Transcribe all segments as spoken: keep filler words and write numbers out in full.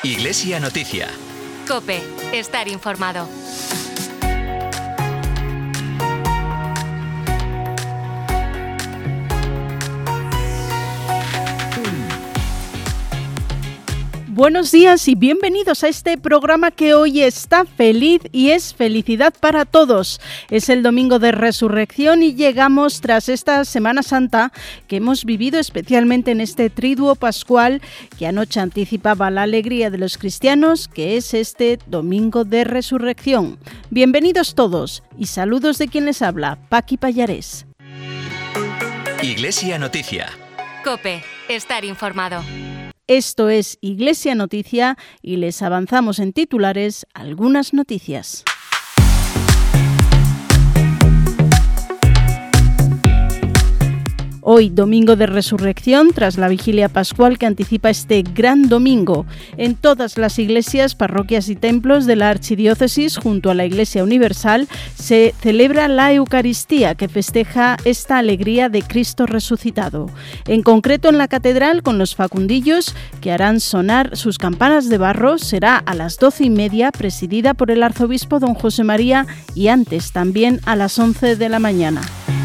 Iglesia Noticia. COPE. Estar informado. Buenos días y bienvenidos a este programa que hoy está feliz y es felicidad para todos. Es el domingo de Resurrección y llegamos tras esta Semana Santa que hemos vivido especialmente en este triduo pascual que anoche anticipaba la alegría de los cristianos, que es este domingo de Resurrección. Bienvenidos todos y saludos de quien les habla, Paqui Pallarés. Iglesia Noticia. COPE. Estar informado. Esto es Iglesia Noticia y les avanzamos en titulares algunas noticias. Hoy, domingo de Resurrección, tras la vigilia pascual que anticipa este gran domingo. En todas las iglesias, parroquias y templos de la Archidiócesis, junto a la Iglesia Universal, se celebra la Eucaristía, que festeja esta alegría de Cristo resucitado. En concreto, en la catedral, con los facundillos, que harán sonar sus campanas de barro, será a las doce y media, presidida por el arzobispo don José María, y antes también a las once de la mañana.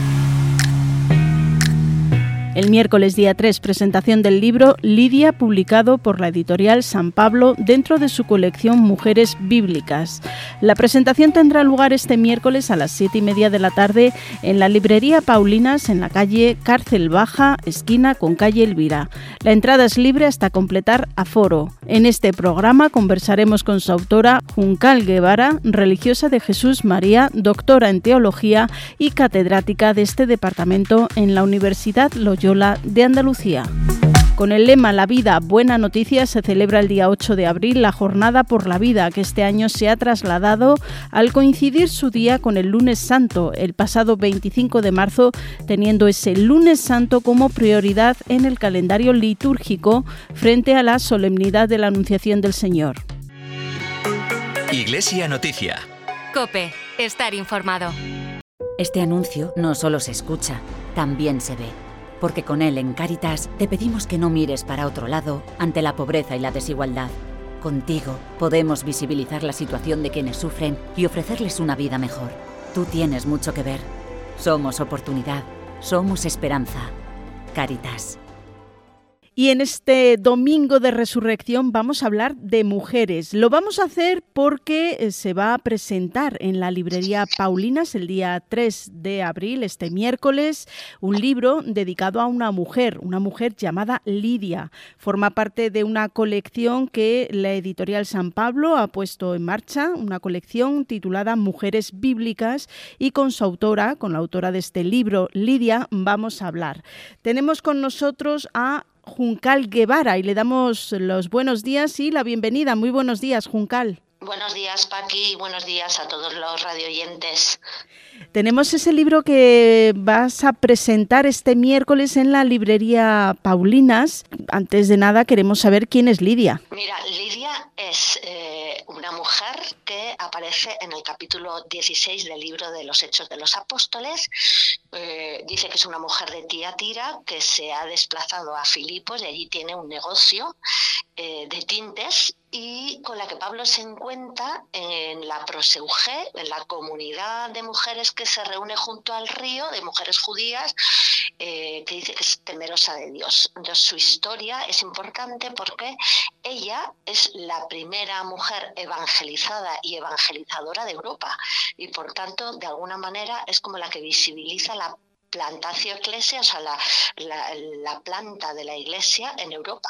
El miércoles día tres, presentación del libro Lidia, publicado por la editorial San Pablo dentro de su colección Mujeres Bíblicas. La presentación tendrá lugar este miércoles a las siete y media de la tarde en la librería Paulinas, en la calle Cárcel Baja, esquina con calle Elvira. La entrada es libre hasta completar aforo. En este programa conversaremos con su autora, Juncal Guevara, religiosa de Jesús María, doctora en teología y catedrática de este departamento en la Universidad Loyola de Andalucía. Con el lema La vida, buena noticia, se celebra el día ocho de abril la Jornada por la Vida, que este año se ha trasladado al coincidir su día con el Lunes Santo, el pasado veinticinco de marzo, teniendo ese Lunes Santo como prioridad en el calendario litúrgico frente a la solemnidad de la Anunciación del Señor. Iglesia Noticia. COPE. Estar informado. Este anuncio no solo se escucha, también se ve. Porque con él en Cáritas te pedimos que no mires para otro lado ante la pobreza y la desigualdad. Contigo podemos visibilizar la situación de quienes sufren y ofrecerles una vida mejor. Tú tienes mucho que ver. Somos oportunidad, somos esperanza. Cáritas. Y en este domingo de Resurrección vamos a hablar de mujeres. Lo vamos a hacer porque se va a presentar en la librería Paulinas el día tres de abril, este miércoles, un libro dedicado a una mujer, una mujer llamada Lidia. Forma parte de una colección que la editorial San Pablo ha puesto en marcha, una colección titulada Mujeres Bíblicas, y con su autora, con la autora de este libro, Lidia, vamos a hablar. Tenemos con nosotros a Juncal Guevara y le damos los buenos días y la bienvenida. Muy buenos días, Juncal. Buenos días, Paqui, y buenos días a todos los radioyentes. Tenemos ese libro que vas a presentar este miércoles en la librería Paulinas. Antes de nada, queremos saber quién es Lidia. Mira, Lidia es eh, una mujer que aparece en el capítulo dieciséis del libro de los Hechos de los Apóstoles. Eh, dice que es una mujer de Tiatira que se ha desplazado a Filipos y allí tiene un negocio eh, de tintes, y con la que Pablo se encuentra en la Proseuge, en la comunidad de mujeres que se reúne junto al río, de mujeres judías, eh, que dice que es temerosa de Dios. Entonces su historia es importante porque ella es la primera mujer evangelizada y evangelizadora de Europa, y por tanto de alguna manera es como la que visibiliza la plantatio ecclesia, o sea, la, la, la planta de la iglesia en Europa.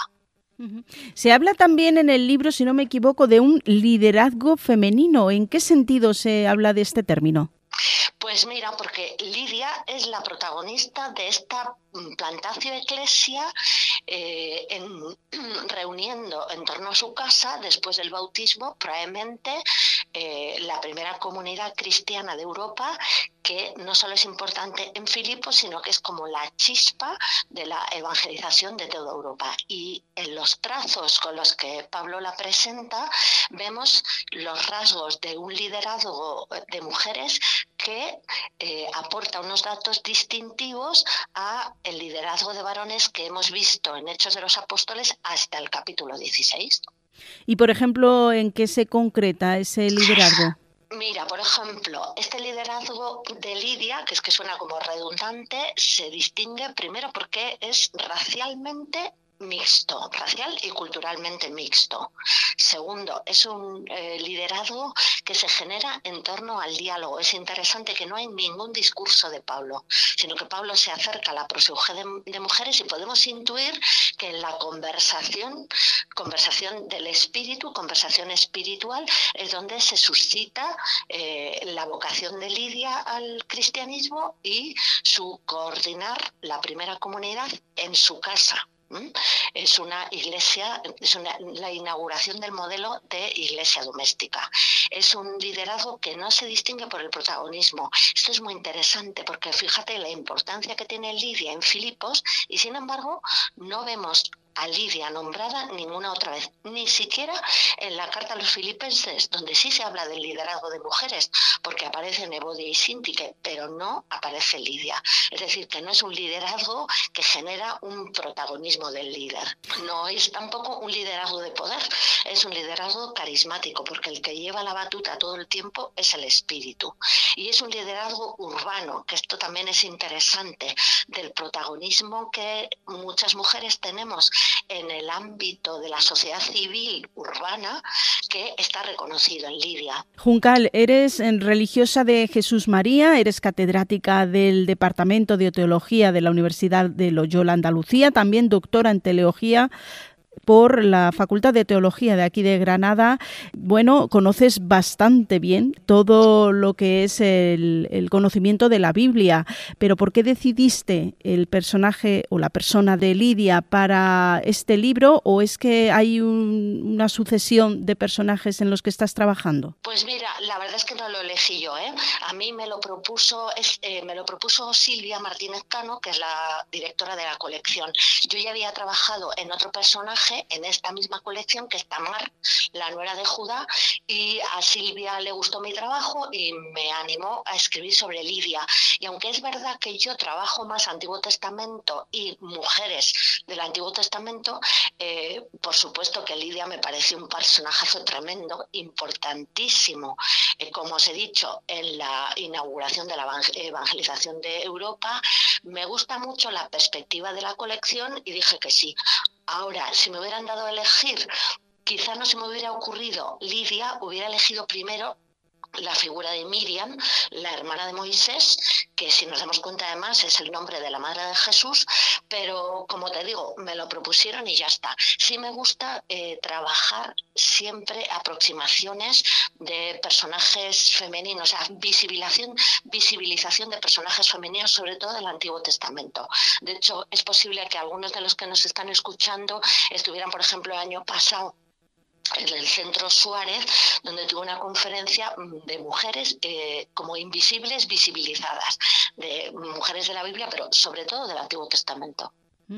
Se habla también en el libro, si no me equivoco, de un liderazgo femenino. ¿En qué sentido se habla de este término? Pues mira, porque Lidia es la protagonista de esta plantatio ecclesia, eh, en, reuniendo en torno a su casa, después del bautismo, probablemente eh, la primera comunidad cristiana de Europa, que no solo es importante en Filipos, sino que es como la chispa de la evangelización de toda Europa. Y en los trazos con los que Pablo la presenta, vemos los rasgos de un liderazgo de mujeres que eh, aporta unos datos distintivos a el liderazgo de varones que hemos visto en Hechos de los Apóstoles hasta el capítulo dieciséis. Y, por ejemplo, ¿en qué se concreta ese liderazgo? Mira, por ejemplo, este liderazgo de Lidia, que es que suena como redundante, se distingue primero porque es racialmente mixto, racial y culturalmente mixto. Segundo, es un eh, liderazgo que se genera en torno al diálogo. Es interesante que no hay ningún discurso de Pablo, sino que Pablo se acerca a la proseuge de, de mujeres y podemos intuir que en la conversación, conversación del espíritu, conversación espiritual, es donde se suscita eh, la vocación de Lidia al cristianismo y su coordinar la primera comunidad en su casa. Es una iglesia, es una, la inauguración del modelo de iglesia doméstica. Es un liderazgo que no se distingue por el protagonismo. Esto es muy interesante porque fíjate la importancia que tiene Lidia en Filipos y sin embargo no vemos a Lidia nombrada ninguna otra vez, ni siquiera en la carta a los filipenses, donde sí se habla del liderazgo de mujeres, porque aparecen Evodia y Síntique, pero no aparece Lidia. Es decir, que no es un liderazgo que genera un protagonismo del líder. No es tampoco un liderazgo de poder, es un liderazgo carismático, porque el que lleva la batuta todo el tiempo es el espíritu. Y es un liderazgo urbano, que esto también es interesante, del protagonismo que muchas mujeres tenemos en el ámbito de la sociedad civil urbana que está reconocido en Lidia. Juncal, eres religiosa de Jesús María, eres catedrática del Departamento de Teología de la Universidad de Loyola, Andalucía, también doctora en Teología por la Facultad de Teología de aquí de Granada. Bueno, conoces bastante bien todo lo que es el, el conocimiento de la Biblia, pero ¿por qué decidiste el personaje o la persona de Lidia para este libro, o es que hay un, una sucesión de personajes en los que estás trabajando? Pues mira, la verdad es que no lo elegí yo, ¿eh? A mí me lo propuso, es, eh, me lo propuso Silvia Martínez Cano, que es la directora de la colección. Yo ya había trabajado en otro personaje en esta misma colección, que es Tamar, la nuera de Judá, y a Silvia le gustó mi trabajo y me animó a escribir sobre Lidia. Y aunque es verdad que yo trabajo más Antiguo Testamento y mujeres del Antiguo Testamento, eh, por supuesto que Lidia me pareció un personajazo tremendo, importantísimo, eh, como os he dicho, en la inauguración de la evangelización de Europa. Me gusta mucho la perspectiva de la colección y dije que sí. Ahora, si me hubieran dado a elegir, quizá no se me hubiera ocurrido Lidia, hubiera elegido primero la figura de Miriam, la hermana de Moisés, que si nos damos cuenta además es el nombre de la madre de Jesús, pero como te digo, me lo propusieron y ya está. Sí me gusta eh, trabajar siempre aproximaciones de personajes femeninos, o sea, visibilización, visibilización de personajes femeninos, sobre todo del Antiguo Testamento. De hecho, es posible que algunos de los que nos están escuchando estuvieran, por ejemplo, el año pasado en el Centro Suárez, donde tuve una conferencia de mujeres eh, como invisibles, visibilizadas, de mujeres de la Biblia, pero sobre todo del Antiguo Testamento.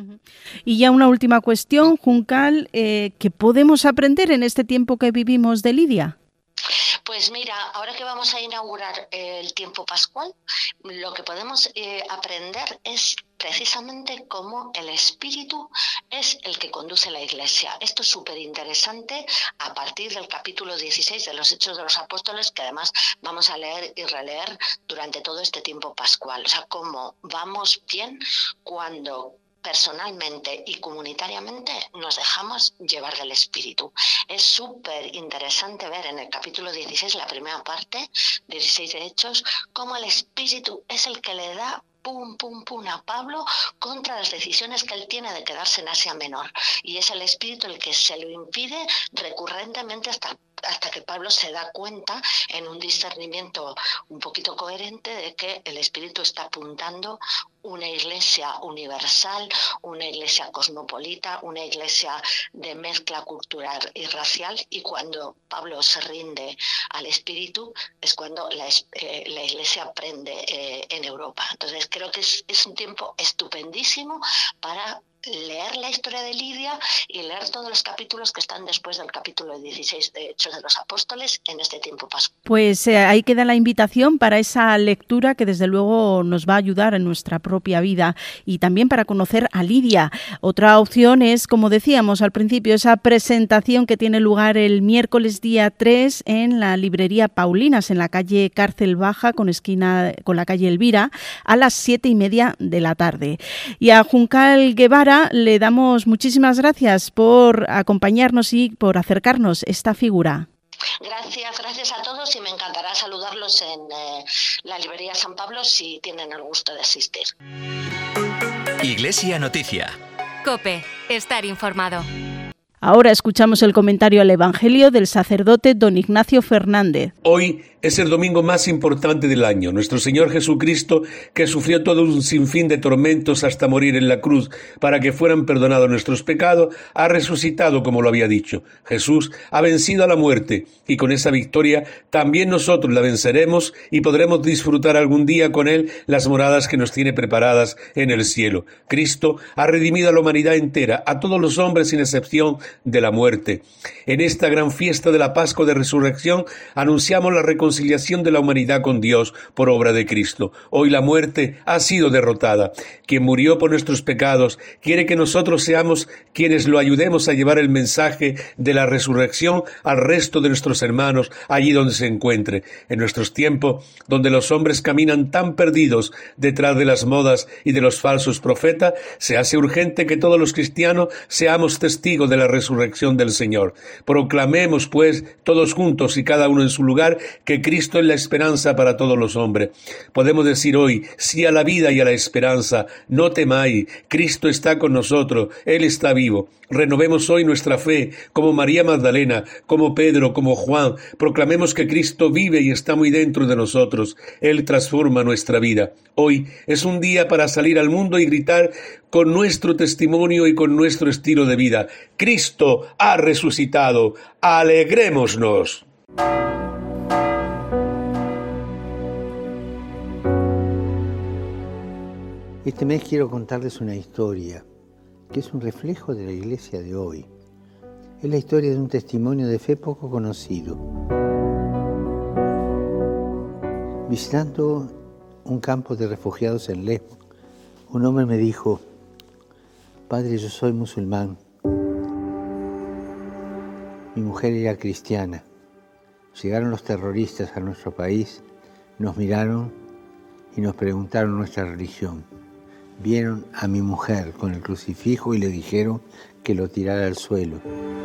Y ya una última cuestión, Juncal, eh, ¿qué podemos aprender en este tiempo que vivimos de Lidia? Pues mira, ahora que vamos a inaugurar el tiempo pascual, lo que podemos eh, aprender es precisamente cómo el Espíritu es el que conduce la Iglesia. Esto es súper interesante a partir del capítulo dieciséis de los Hechos de los Apóstoles, que además vamos a leer y releer durante todo este tiempo pascual. O sea, cómo vamos bien cuando personalmente y comunitariamente nos dejamos llevar del Espíritu. Es súper interesante ver en el capítulo dieciséis, la primera parte, dieciséis de Hechos, cómo el Espíritu es el que le da pum, pum, pum a Pablo contra las decisiones que él tiene de quedarse en Asia Menor. Y es el Espíritu el que se lo impide recurrentemente hasta hasta que Pablo se da cuenta, en un discernimiento un poquito coherente, de que el Espíritu está apuntando una iglesia universal, una iglesia cosmopolita, una iglesia de mezcla cultural y racial, y cuando Pablo se rinde al Espíritu es cuando la, eh, la iglesia aprende eh, en Europa. Entonces creo que es, es un tiempo estupendísimo para leer la historia de Lidia y leer todos los capítulos que están después del capítulo dieciséis de Hechos de los Apóstoles en este tiempo pascual. Pues eh, ahí queda la invitación para esa lectura que desde luego nos va a ayudar en nuestra propia vida y también para conocer a Lidia. Otra opción es, como decíamos al principio, esa presentación que tiene lugar el miércoles día tres en la librería Paulinas, en la calle Cárcel Baja, con esquina con la calle Elvira, a las siete y media de la tarde. Y a Juncal Guevara le damos muchísimas gracias por acompañarnos y por acercarnos esta figura. Gracias, gracias a todos y me encantará saludarlos en eh, la librería San Pablo si tienen el gusto de asistir. Iglesia Noticia. COPE, estar informado. Ahora escuchamos el comentario al Evangelio del sacerdote don Ignacio Fernández. Hoy es el domingo más importante del año. Nuestro Señor Jesucristo, que sufrió todo un sinfín de tormentos hasta morir en la cruz para que fueran perdonados nuestros pecados, ha resucitado como lo había dicho. Jesús ha vencido a la muerte y con esa victoria también nosotros la venceremos y podremos disfrutar algún día con Él las moradas que nos tiene preparadas en el cielo. Cristo ha redimido a la humanidad entera, a todos los hombres sin excepción de la muerte. En esta gran fiesta de la Pascua de Resurrección anunciamos la reconciliación de la humanidad con Dios por obra de Cristo. Hoy la muerte ha sido derrotada. Quien murió por nuestros pecados quiere que nosotros seamos quienes lo ayudemos a llevar el mensaje de la resurrección al resto de nuestros hermanos allí donde se encuentre. En nuestros tiempos, donde los hombres caminan tan perdidos detrás de las modas y de los falsos profetas, se hace urgente que todos los cristianos seamos testigos de la resurrección del Señor. Proclamemos, pues, todos juntos y cada uno en su lugar, que Cristo es la esperanza para todos los hombres. Podemos decir hoy, sí a la vida y a la esperanza, no temáis, Cristo está con nosotros, Él está vivo. Renovemos hoy nuestra fe, como María Magdalena, como Pedro, como Juan. Proclamemos que Cristo vive y está muy dentro de nosotros. Él transforma nuestra vida. Hoy es un día para salir al mundo y gritar con nuestro testimonio y con nuestro estilo de vida: Cristo ha resucitado, alegrémonos. Este mes quiero contarles una historia que es un reflejo de la iglesia de hoy. Es la historia de un testimonio de fe poco conocido. Visitando un campo de refugiados en Lesbos, un hombre me dijo: Padre, yo soy musulmán. Mi mujer era cristiana. Llegaron los terroristas a nuestro país, nos miraron y nos preguntaron nuestra religión. Vieron a mi mujer con el crucifijo y le dijeron que lo tirara al suelo.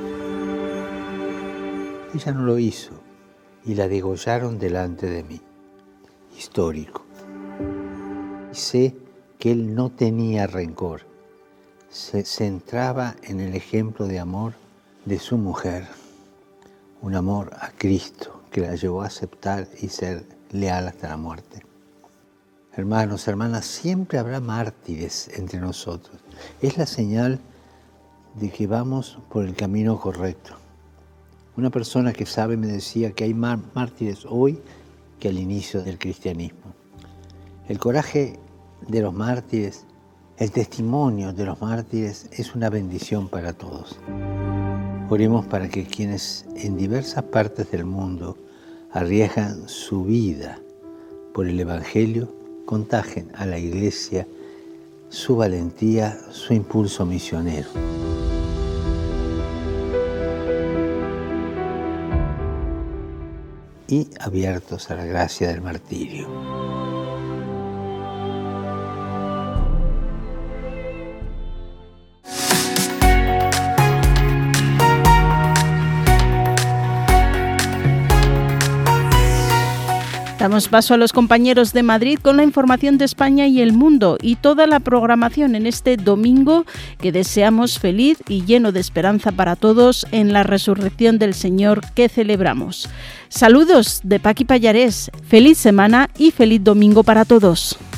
Ella no lo hizo y la degollaron delante de mí. Histórico. Sé que él no tenía rencor. Se centraba en el ejemplo de amor de su mujer. Un amor a Cristo que la llevó a aceptar y ser leal hasta la muerte. Hermanos, hermanas, siempre habrá mártires entre nosotros. Es la señal de que vamos por el camino correcto. Una persona que sabe me decía que hay más mártires hoy que al inicio del cristianismo. El coraje de los mártires, el testimonio de los mártires es una bendición para todos. Oremos para que quienes en diversas partes del mundo arriesgan su vida por el Evangelio contagien a la Iglesia su valentía, su impulso misionero. Y abiertos a la gracia del martirio. Damos paso a los compañeros de Madrid con la información de España y el mundo y toda la programación en este domingo que deseamos feliz y lleno de esperanza para todos en la resurrección del Señor que celebramos. Saludos de Paqui Pallarés, feliz semana y feliz domingo para todos.